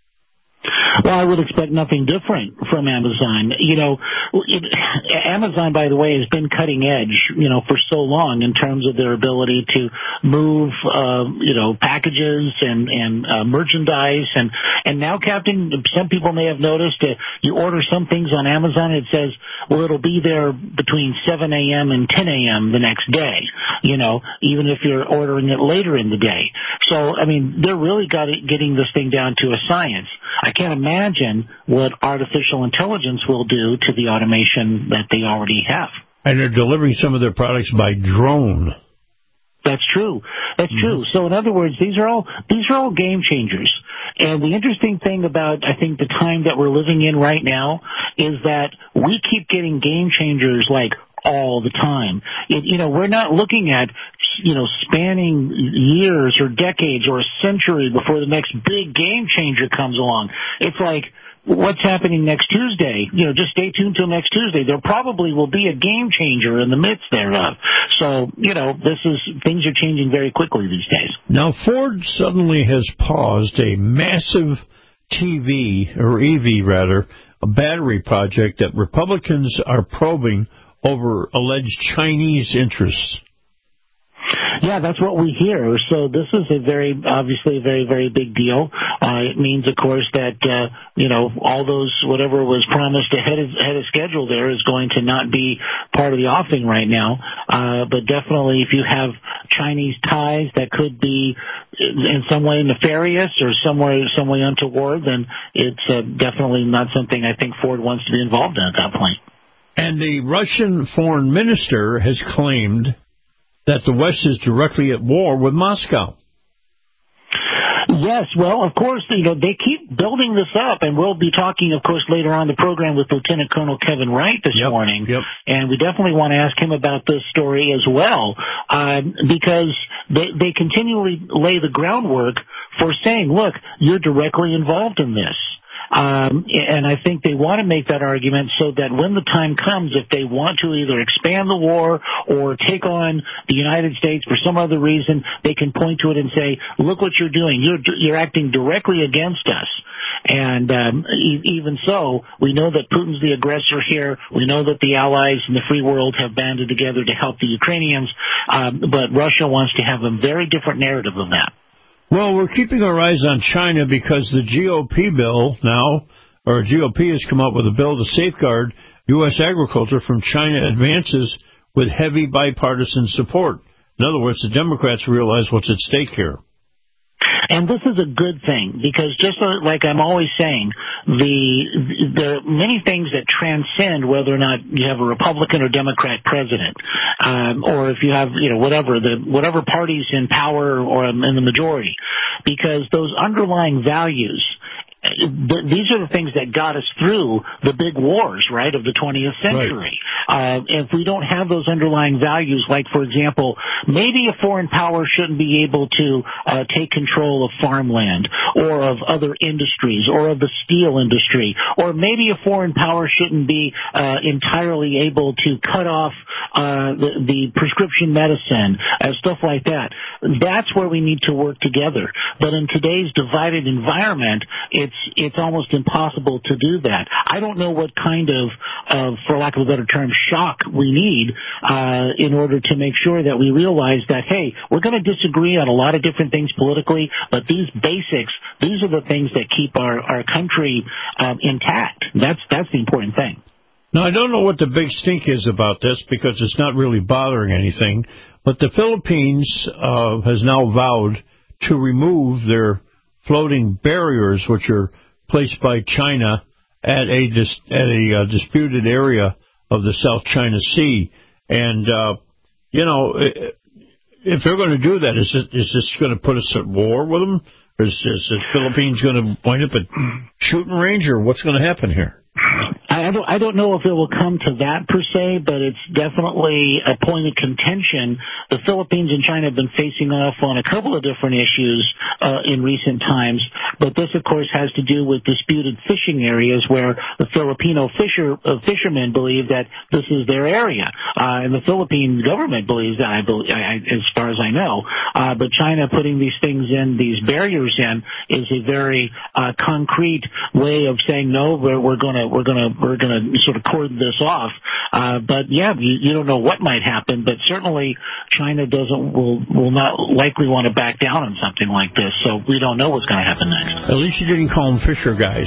Speaker 6: Well, I would expect nothing different from Amazon. You know, it, Amazon, by the way, has been cutting edge, you know, for so long in terms of their ability to move, uh, you know, packages and, and uh, merchandise. And, and now, Captain, some people may have noticed that you order some things on Amazon, it says, well, it'll be there between seven a.m. and ten a.m. the next day, you know, even if you're ordering it later in the day. So, I mean, they're really got it, getting this thing down to a science. I can't imagine what artificial intelligence will do to the automation that they already have.
Speaker 5: And they're delivering some of their products by drone.
Speaker 6: That's true. That's mm-hmm. true. So in other words, these are all these are all game changers. And the interesting thing about, I think, the time that we're living in right now is that we keep getting game changers like all the time. It, you know, we're not looking at, you know, spanning years or decades or a century before the next big game changer comes along. It's like, what's happening next Tuesday? You know, just stay tuned till next Tuesday. There probably will be a game changer in the midst thereof. So, you know, this is, things are changing very quickly these days.
Speaker 5: Now, Ford suddenly has paused a massive T V, or E V rather, a battery project that Republicans are probing over alleged Chinese interests.
Speaker 6: Yeah, that's what we hear. So this is a very, obviously a very, very big deal. Uh, it means, of course, that, uh, you know, all those, whatever was promised ahead of, ahead of schedule there is going to not be part of the offing right now. Uh, but definitely if you have Chinese ties that could be in some way nefarious or somewhere, some way untoward, then it's uh, definitely not something I think Ford wants to be involved in at that point.
Speaker 5: And the Russian foreign minister has claimed that the West is directly at war with Moscow.
Speaker 6: Yes, well, of course, you know, they keep building this up, and we'll be talking, of course, later on in the program with Lieutenant Colonel Kevin Wright this
Speaker 5: yep,
Speaker 6: morning,
Speaker 5: yep.
Speaker 6: and we definitely want to ask him about this story as well, um, because they, they continually lay the groundwork for saying, look, you're directly involved in this. Um, and I think they want to make that argument so that when the time comes, if they want to either expand the war or take on the United States for some other reason, they can point to it and say, look what you're doing. You're, you're acting directly against us. And um, e- even so, we know that Putin's the aggressor here. We know that the allies in the free world have banded together to help the Ukrainians. Um, but Russia wants to have a very different narrative than that.
Speaker 5: Well, we're keeping our eyes on China because the G O P bill now, or G O P has come up with a bill to safeguard U S agriculture from China advances with heavy bipartisan support. In other words, the Democrats realize what's at stake here.
Speaker 6: And this is a good thing because just like I'm always saying, the there are many things that transcend whether or not you have a Republican or Democrat president, um, or if you have, you know, whatever the whatever party's in power or in the majority, because those underlying values. These are the things that got us through the big wars, right, of the twentieth century. Right. Uh, if we don't have those underlying values, like, for example, maybe a foreign power shouldn't be able to uh, take control of farmland or of other industries or of the steel industry, or maybe a foreign power shouldn't be uh, entirely able to cut off uh, the, the prescription medicine, uh, stuff like that. That's where we need to work together. But in today's divided environment, it's It's almost impossible to do that. I don't know what kind of, of for lack of a better term, shock we need uh, in order to make sure that we realize that, hey, we're going to disagree on a lot of different things politically, but these basics, these are the things that keep our, our country um, intact. That's that's the important thing.
Speaker 5: Now, I don't know what the big stink is about this because it's not really bothering anything, but the Philippines uh, has now vowed to remove their floating barriers, which are placed by China at a dis- at a uh, disputed area of the South China Sea. And, uh, you know, if they're going to do that, is, it, is this going to put us at war with them? Or is, is the Philippines going to wind up at shooting range, or what's going to happen here?
Speaker 6: I don't, I don't know if it will come to that per se, but it's definitely a point of contention. The Philippines and China have been facing off on a couple of different issues uh, in recent times, but this, of course, has to do with disputed fishing areas where the Filipino fisher, uh, fishermen believe that this is their area, uh, and the Philippine government believes that, I believe, I, as far as I know. Uh, but China putting these things in, these barriers in, is a very uh, concrete way of saying no. We're, we're going to we're going to we're going to sort of cordon this off. Uh, but yeah, you, you don't know what might happen. But certainly, China doesn't will will not likely want to back down on something like this. So we don't know what's going to happen next.
Speaker 5: At least you didn't call them fisher guys.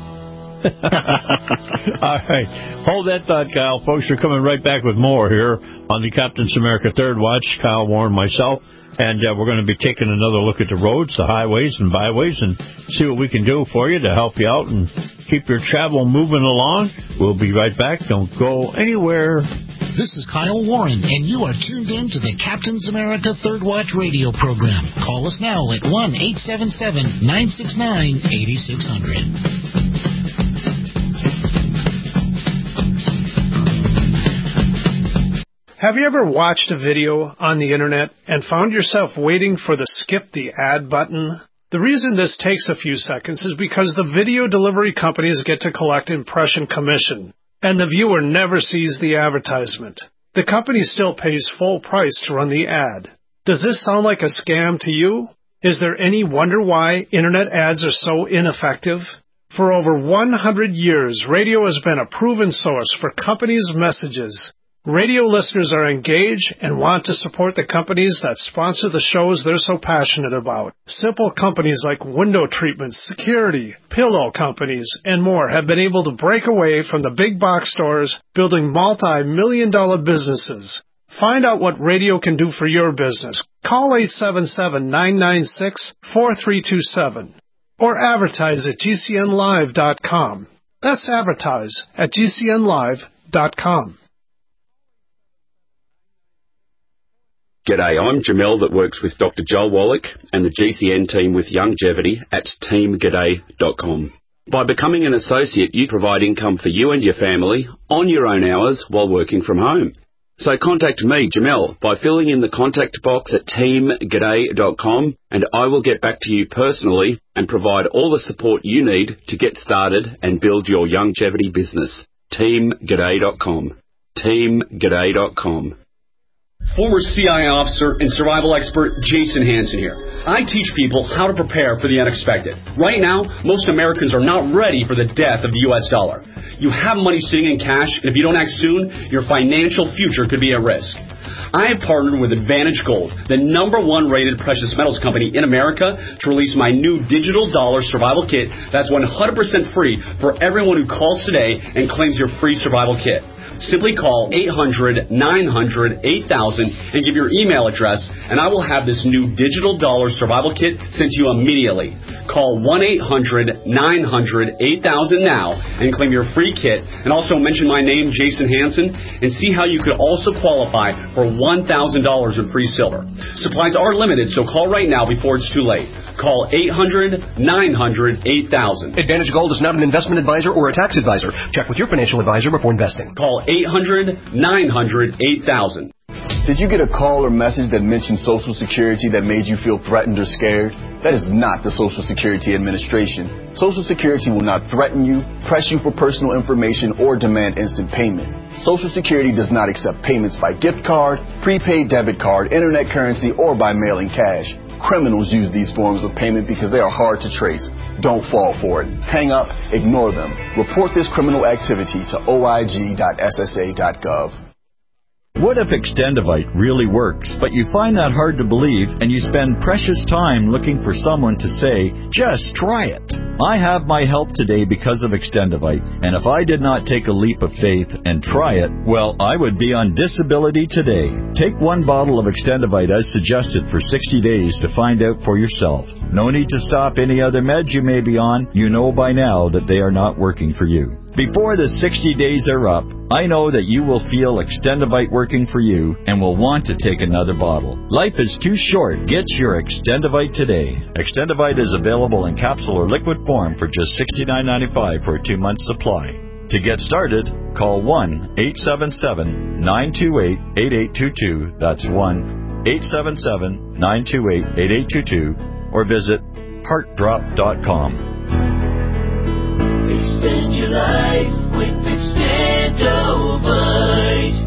Speaker 5: All right, hold that thought, Kyle. Folks, are coming right back with more here on the Captain's America Third Watch. Kyle Warren, myself. And uh, we're going to be taking another look at the roads, the highways and byways, and see what we can do for you to help you out and keep your travel moving along. We'll be right back. Don't go anywhere.
Speaker 19: This is Kyle Warren, and you are tuned in to the Captain's America Third Watch radio program. Call us now at one eight seven seven, nine six nine, eight six zero zero.
Speaker 16: Have you ever watched a video on the internet and found yourself waiting for the skip the ad button? The reason this takes a few seconds is because the video delivery companies get to collect impression commission, and the viewer never sees the advertisement. The company still pays full price to run the ad. Does this sound like a scam to you? Is there any wonder why internet ads are so ineffective? For over one hundred years, radio has been a proven source for companies' messages. Radio listeners are engaged and want to support the companies that sponsor the shows they're so passionate about. Simple companies like window treatments, security, pillow companies, and more have been able to break away from the big box stores, building multi-million dollar businesses. Find out what radio can do for your business. Call eight seven seven, nine nine six, four three two seven or advertise at G C N live dot com. That's advertise at G C N live dot com.
Speaker 20: G'day, I'm Jamel that works with Doctor Joel Wallach and the G C N team with Longevity at team g'day dot com. By becoming an associate, you provide income for you and your family on your own hours while working from home. So contact me, Jamel, by filling in the contact box at team g'day dot com, and I will get back to you personally and provide all the support you need to get started and build your longevity business. team g'day dot com. team g'day dot com.
Speaker 21: Former C I A officer and survival expert Jason Hansen here. I teach people how to prepare for the unexpected. Right now, most Americans are not ready for the death of the U S dollar. You have money sitting in cash, and if you don't act soon, your financial future could be at risk. I have partnered with Advantage Gold, the number one rated precious metals company in America, to release my new digital dollar survival kit that's one hundred percent free for everyone who calls today and claims your free survival kit. Simply call eight hundred, nine hundred, eight thousand and give your email address, and I will have this new digital dollar survival kit sent to you immediately. Call one eight hundred, nine hundred, eight thousand now and claim your free kit, and also mention my name, Jason Hansen, and see how you could also qualify for one thousand dollars in free silver. Supplies are limited, so call right now before it's too late. Call eight hundred, nine hundred, eight thousand.
Speaker 22: Advantage Gold is not an investment advisor or a tax advisor. Check with your financial advisor before investing.
Speaker 21: Call eight hundred, nine hundred, eight thousand.
Speaker 23: Did you get a call or message that mentioned Social Security that made you feel threatened or scared? That is not the Social Security Administration. Social Security will not threaten you, press you for personal information, or demand instant payment. Social Security does not accept payments by gift card, prepaid debit card, internet currency, or by mailing cash. Criminals use these forms of payment because they are hard to trace. Don't fall for it. Hang up, ignore them. Report this criminal activity to O I G dot S S A dot gov.
Speaker 24: What if Extendivite really works, but you find that hard to believe and you spend precious time looking for someone to say, just try it? I have my help today because of Extendivite, and if I did not take a leap of faith and try it, well, I would be on disability today. Take one bottle of Extendivite as suggested for sixty days to find out for yourself. No need to stop any other meds you may be on. You know by now that they are not working for you. Before the sixty days are up, I know that you will feel Extendivite working for you and will want to take another bottle. Life is too short. Get your Extendivite today. Extendivite is available in capsule or liquid form for just sixty-nine ninety-five for a two-month supply. To get started, call one eight seven seven, nine two eight, eight eight two two. That's one eight seven seven, nine two eight, eight eight two two, or visit heart drop dot com.
Speaker 3: Extend your life with Extendivite.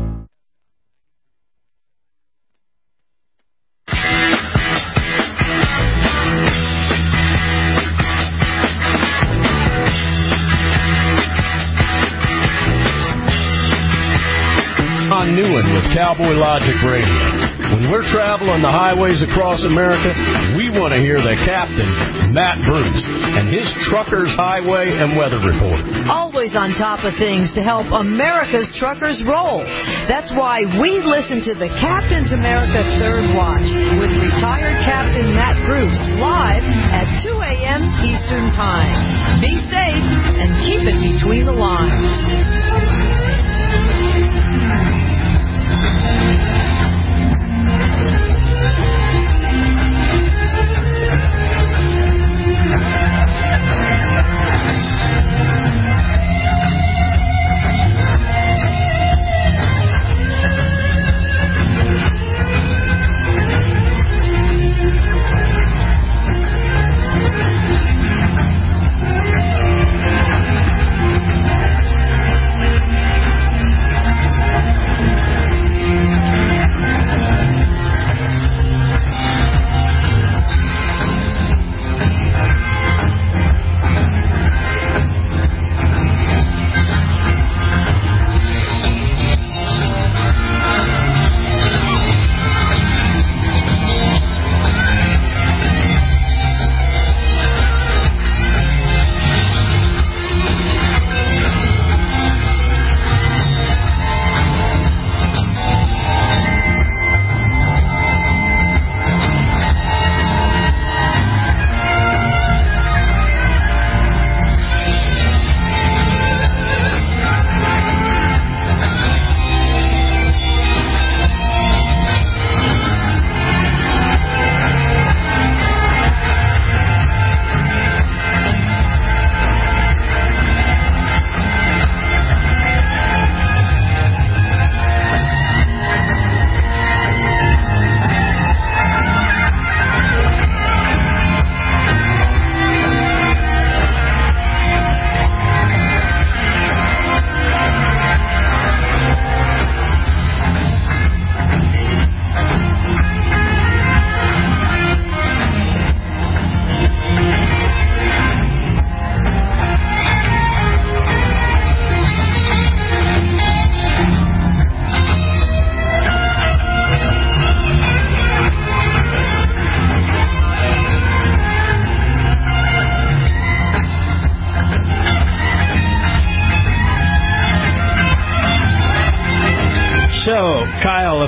Speaker 25: John Newland with Cowboy Logic Radio. When we're traveling the highways across America, we want to hear the captain, Matt Bruce, and his Truckers Highway and Weather Report.
Speaker 26: Always on top of things to help America's truckers roll. That's why we listen to the Captain's America Third Watch with retired Captain Matt Bruce live at two a.m. Eastern Time. Be safe and keep it between the lines.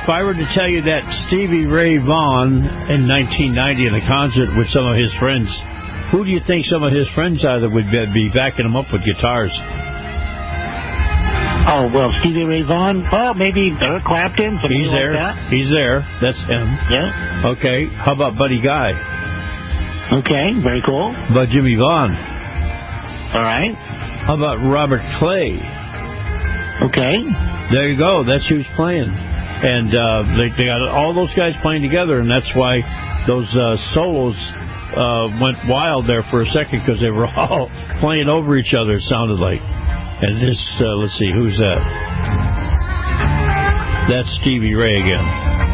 Speaker 5: if I were to tell you that Stevie Ray Vaughan in nineteen ninety in a concert with some of his friends, who do you think some of his friends are that would be backing him up with guitars?
Speaker 6: Oh, well, Stevie Ray Vaughan, well, maybe Eric Clapton, somebody
Speaker 5: He's there.
Speaker 6: like that.
Speaker 5: He's there. That's him.
Speaker 6: Yeah.
Speaker 5: Okay. How about Buddy Guy?
Speaker 6: Okay, very cool.
Speaker 5: How about Jimmy Vaughn?
Speaker 6: All right.
Speaker 5: How about Robert Clay?
Speaker 6: Okay.
Speaker 5: There you go. That's who's playing. And uh, they, they got all those guys playing together, and that's why those uh, solos uh, went wild there for a second, because they were all playing over each other, it sounded like. And this, uh, let's see, who's that? That's Stevie Ray again.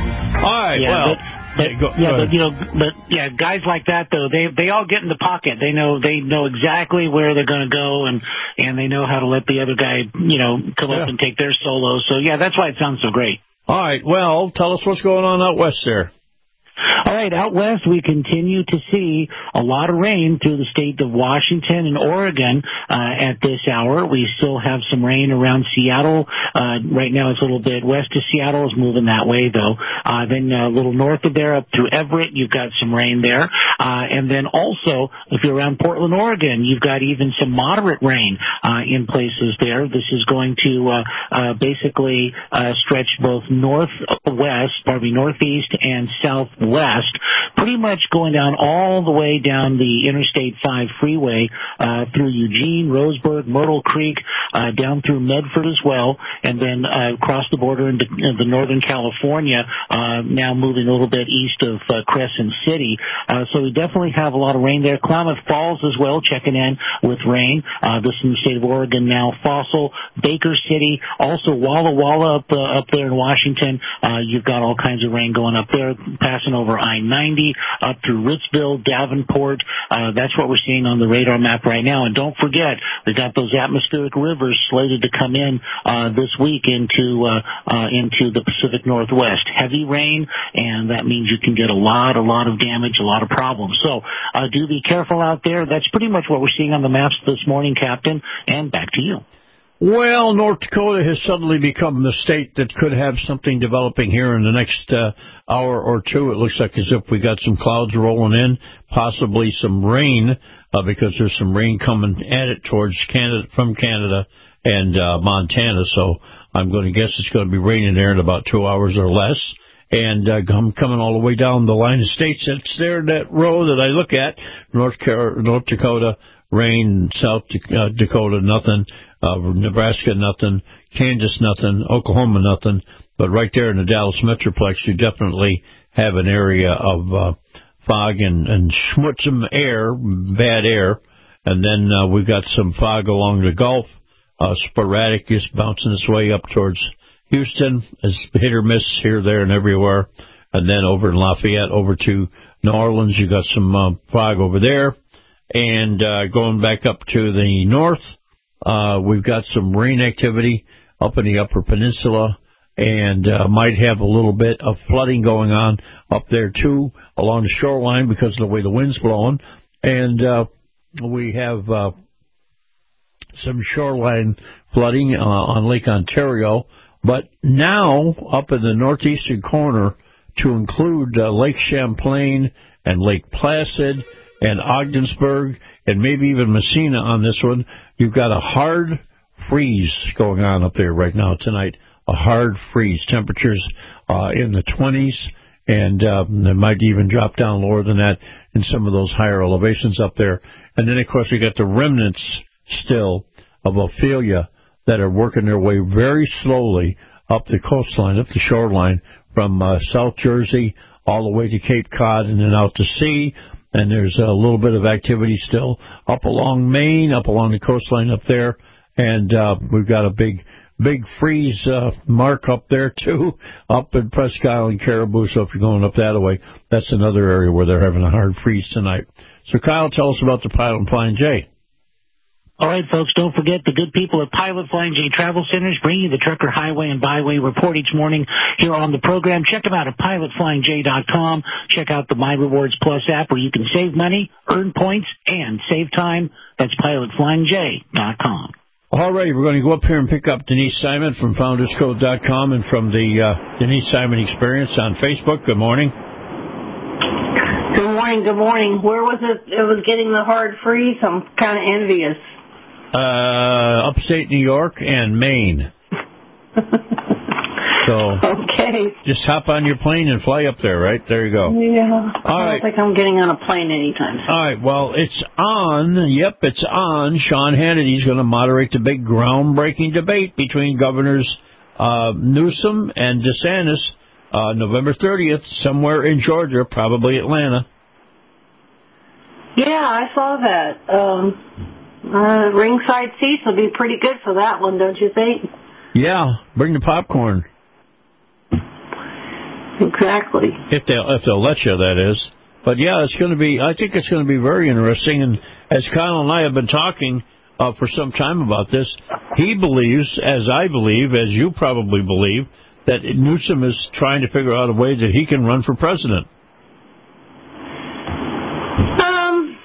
Speaker 5: All right,
Speaker 6: yeah,
Speaker 5: well...
Speaker 6: But, but,
Speaker 5: go,
Speaker 6: yeah,
Speaker 5: go
Speaker 6: but you know, but yeah, guys like that though, they they all get in the pocket. They know they know exactly where they're going to go, and and they know how to let the other guy, you know, come
Speaker 5: yeah.
Speaker 6: up and take their solo. So yeah, that's why it sounds so great.
Speaker 5: All right, well, tell us what's going on out west there.
Speaker 6: All right, out west, we continue to see a lot of rain through the state of Washington and Oregon uh, at this hour. We still have some rain around Seattle. Uh, right now it's a little bit west of Seattle. It's moving that way, though. Uh, then a little north of there, up through Everett, you've got some rain there. Uh, and then also, if you're around Portland, Oregon, you've got even some moderate rain uh, in places there. This is going to uh, uh, basically uh, stretch both northwest, pardon me, northeast and southwest. West, pretty much going down all the way down the Interstate five freeway uh, through Eugene, Roseburg, Myrtle Creek, uh, down through Medford as well, and then uh, across the border into uh, the Northern California, uh, now moving a little bit east of uh, Crescent City. Uh, so we definitely have a lot of rain there. Klamath Falls as well, checking in with rain. Uh, this in the state of Oregon now. Fossil, Baker City, also Walla Walla up, uh, up there in Washington. Uh, you've got all kinds of rain going up there, passing over I ninety, up through Ritzville, Davenport. Uh, that's what we're seeing on the radar map right now. And don't forget, we got those atmospheric rivers slated to come in uh, this week into uh, uh, into the Pacific Northwest. Heavy rain, and that means you can get a lot, a lot of damage, a lot of problems. So uh, do be careful out there. That's pretty much what we're seeing on the maps this morning, Captain. And back to you.
Speaker 5: Well, North Dakota has suddenly become the state that could have something developing here in the next uh, hour or two. It looks like as if we got some clouds rolling in, possibly some rain, uh, because there's some rain coming at it towards Canada, from Canada and uh, Montana. So I'm going to guess it's going to be raining there in about two hours or less. And uh, I'm coming all the way down the line of states. It's there, that row that I look at, North Car- North Dakota, rain, South uh, Dakota, nothing, uh, Nebraska, nothing, Kansas, nothing, Oklahoma, nothing. But right there in the Dallas Metroplex, you definitely have an area of uh, fog and, and schmutzum air, bad air. And then uh, we've got some fog along the Gulf, uh, sporadic, just bouncing its way up towards Houston. It's hit or miss here, there, and everywhere. And then over in Lafayette, over to New Orleans, you got some uh, fog over there. And uh, going back up to the north, uh, we've got some rain activity up in the Upper Peninsula, and uh, might have a little bit of flooding going on up there, too, along the shoreline because of the way the wind's blowing. And uh, we have uh, some shoreline flooding uh, on Lake Ontario. But now, up in the northeastern corner, to include uh, Lake Champlain and Lake Placid and Ogdensburg, and maybe even Messina on this one, you've got a hard freeze going on up there right now tonight, a hard freeze. Temperatures uh, in the twenties, and uh, they might even drop down lower than that in some of those higher elevations up there. And then, of course, we got the remnants still of Ophelia that are working their way very slowly up the coastline, up the shoreline, from uh, South Jersey all the way to Cape Cod and then out to sea. And there's a little bit of activity still up along Maine, up along the coastline up there. And uh, we've got a big, big freeze uh, mark up there, too, up in Presque Isle, Caribou. So if you're going up that way, that's another area where they're having a hard freeze tonight. So, Kyle, tell us about the Pilot and Flying J.
Speaker 6: All right, folks, don't forget the good people at Pilot Flying J Travel Centers bring you the Trucker Highway and Byway report each morning here on the program. Check them out at pilot flying j dot com. Check out the My Rewards Plus app where you can save money, earn points, and save time. That's pilot flying j dot com.
Speaker 5: All right, we're going to go up here and pick up Denise Simon from founders code dot com and from the uh, Denise Simon Experience on Facebook. Good morning.
Speaker 1: Good morning, good morning. Where was it? It was getting the hard freeze. I'm kind of envious.
Speaker 5: Uh, upstate New York and Maine. So
Speaker 1: okay,
Speaker 5: just hop on your plane and fly up there, right? There you go.
Speaker 1: Yeah.
Speaker 5: All
Speaker 1: I
Speaker 5: right.
Speaker 1: don't think I'm getting on a plane anytime soon.
Speaker 5: All right, well, it's on. Yep, it's on. Sean Hannity's going to moderate the big groundbreaking debate between Governors uh, Newsom and DeSantis uh, November thirtieth, somewhere in Georgia, probably Atlanta.
Speaker 1: Yeah, I saw that. Um, uh, ringside seats will be pretty good for that one, don't you think?
Speaker 5: Yeah, bring the popcorn.
Speaker 1: Exactly.
Speaker 5: If they'll, if they'll let you, that is. But, yeah, it's going to be, I think it's going to be very interesting. And as Kyle and I have been talking uh, for some time about this, he believes, as I believe, as you probably believe, that Newsom is trying to figure out a way that he can run for president.
Speaker 1: Um.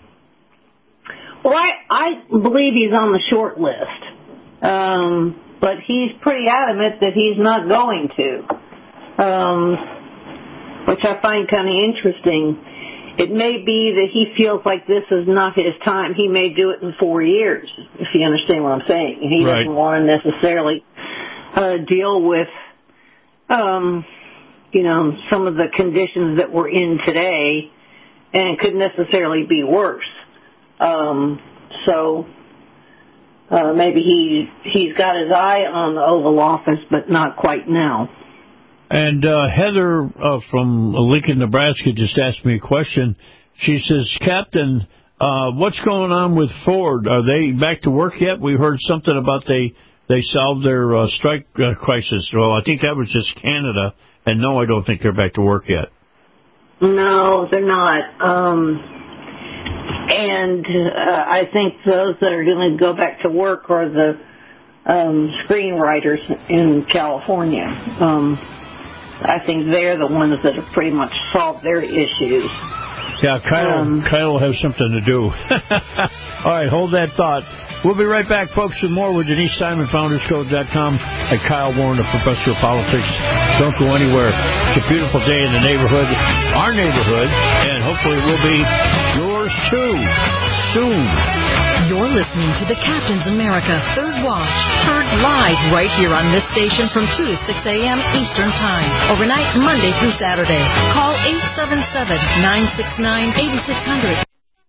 Speaker 1: Well, I, I believe he's on the short list. Um, but he's pretty adamant that he's not going to. Um, which I find kind of interesting. It may be that he feels like this is not his time. He may do it in four years, if you understand what I'm saying. He
Speaker 5: right.
Speaker 1: doesn't want to necessarily uh, deal with, um, you know, some of the conditions that we're in today, and could necessarily be worse. Um, so uh, maybe he he's got his eye on the Oval Office, but not quite now.
Speaker 5: And uh, Heather uh, from Lincoln, Nebraska, just asked me a question. She says, Captain, uh, what's going on with Ford? Are they back to work yet? We heard something about they they solved their uh, strike uh, crisis. Well, I think that was just Canada. And no, I don't think they're back to work yet.
Speaker 1: No, they're not. Um, and uh, I think those that are going to go back to work are the um, screenwriters in California. Um I think they're the ones that have pretty much solved their issues.
Speaker 5: Yeah, Kyle, um, Kyle will have something to do. All right, hold that thought. We'll be right back, folks, with more with Denise Simon, founders code dot com, and Kyle Warren, the professor of politics. Don't go anywhere. It's a beautiful day in the neighborhood, our neighborhood, and hopefully it will be yours, too, soon.
Speaker 26: You're listening to the Captain's America Third Watch, heard live right here on this station from two to six a.m. Eastern Time, overnight Monday through Saturday. Call eight seven seven, nine six nine, eight six zero zero.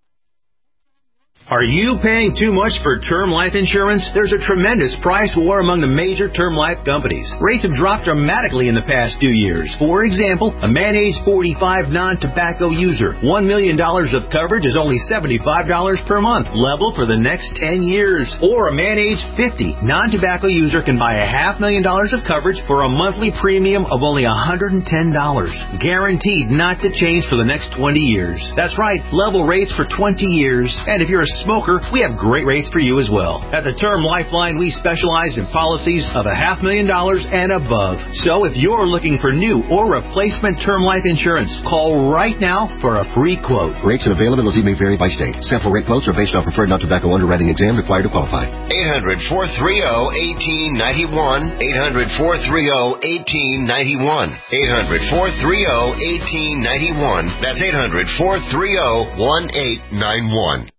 Speaker 2: Are you paying too much for term life insurance? There's a tremendous price war among the major term life companies. Rates have dropped dramatically in the past two years. For example, a man age forty-five non-tobacco user, one million dollars of coverage is only seventy-five dollars per month, level for the next ten years. Or a man age fifty non-tobacco user can buy a half million dollars of coverage for a monthly premium of only one hundred ten dollars. Guaranteed not to change for the next twenty years. That's right, level rates for twenty years. And if you're a smoker, we have great rates for you as well. At the Term Lifeline, we specialize in policies of a half million dollars and above. So if you're looking for new or replacement term life insurance, call right now for a free quote.
Speaker 4: Rates and availability may vary by state. Sample rate quotes are based on preferred non-tobacco underwriting exam required to qualify.
Speaker 8: eight hundred, four three zero, one eight nine one. eight hundred, four three zero, one eight nine one. eight hundred, four three zero, one eight nine one. That's eight hundred, four three zero, one eight nine one.